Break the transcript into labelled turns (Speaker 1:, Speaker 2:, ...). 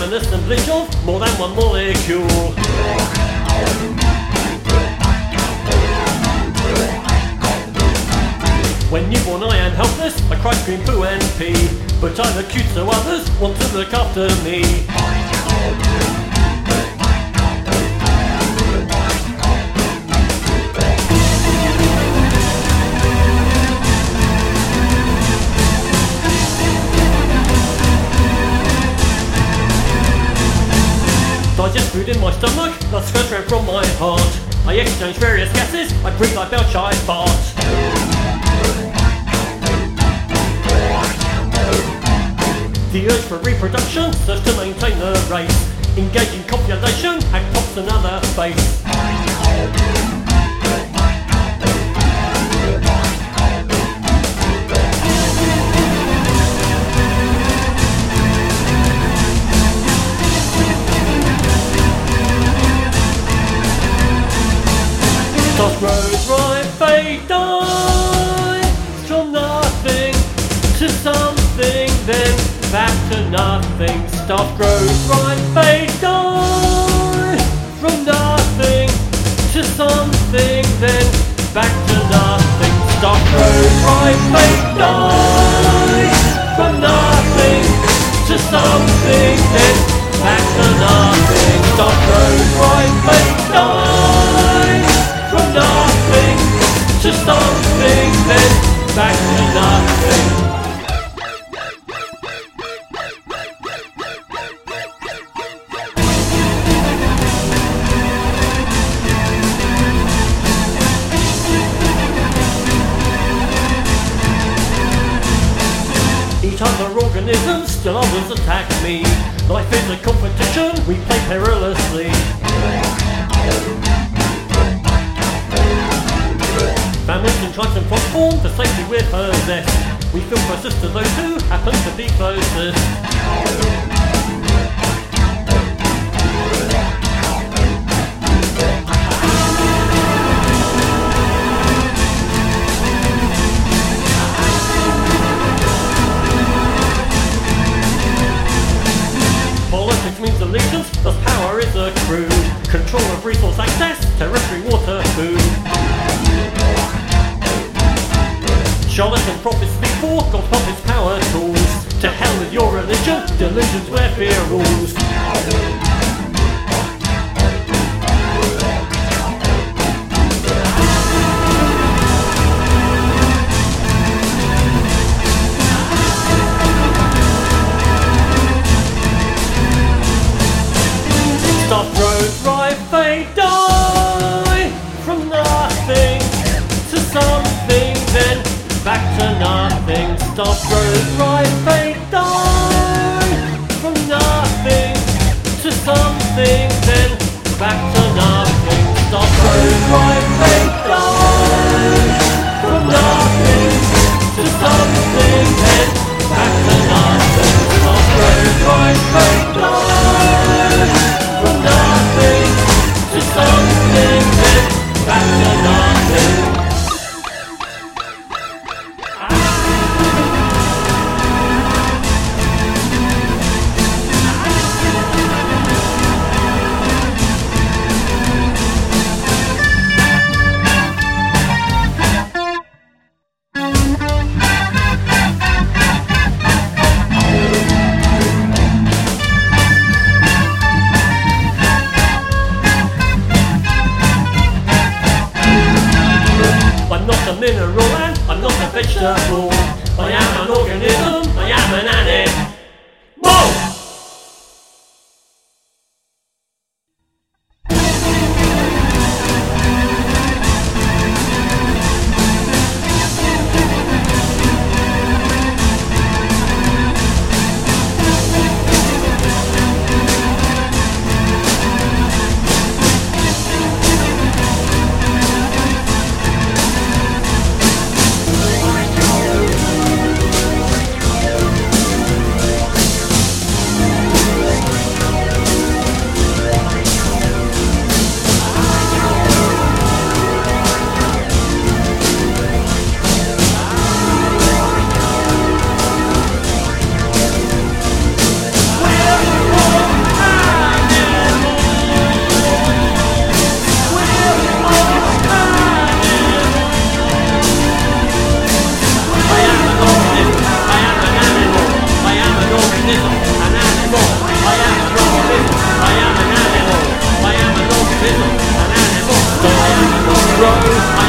Speaker 1: an assemblage of more than one molecule. When newborn I am helpless, I cry, scream, poo and pee, but I'm acute so others want to look after me. Digest food in my stomach, blood goes round from my heart. I exchange various gases, I breathe, I belch, I fart. The urge for reproduction serves to maintain the race. Engage in copulation, act pops another face. Stuff grows, right, fade, die. From nothing to something, then back to nothing. Stuff grows, right, fade, die. From nothing to something, then back to nothing. Stuff grows, right, fade, die. From nothing to something, then back to nothing. Stuff grows, right, fade, die. From nothing to something, then back to nothing. Each other organisms, still others attack me. Life is a competition, we play perilously. Families can try to transform the safety we possess. We feel closest to those who happen to be closest. Politics means allegiance, thus power is accrued. Control of resource access, territory, water, food. Charlatan prophets speak for God's puppets, power tools. To hell with your religion, delusions where fear rules. Stuff grows, right, fade, die. From nothing to something, then back to nothing. Stuff grows, right, fade, die. From nothing to something, then back to nothing. Stuff grows, right, fade, die. From nothing to something, then back to nothing. Stuff grows, right, fade, die. From nothing to something, then back to nothing. I'm not a mineral and I'm not a vegetable. I am an organism, I am an animal. rose.